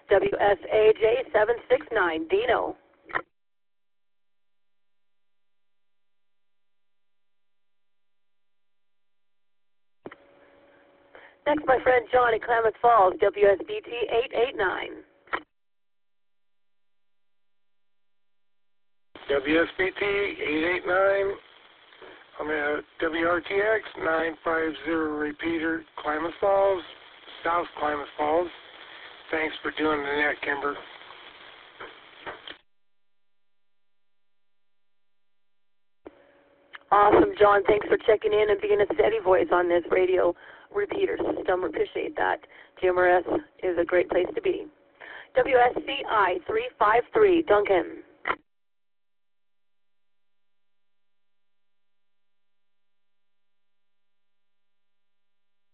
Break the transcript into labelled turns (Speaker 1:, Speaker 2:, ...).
Speaker 1: WSAJ 769, Dino. Next, my friend Johnny, Klamath Falls, WSBT 889.
Speaker 2: WSBT 889. I'm at WRTX 950 repeater, Klamath Falls, South Klamath Falls. Thanks for doing the net, Kimber.
Speaker 1: Awesome, John. Thanks for checking in and being a steady voice on this radio repeater system. We appreciate that. GMRS is a great place to be. WSCI 353, Duncan.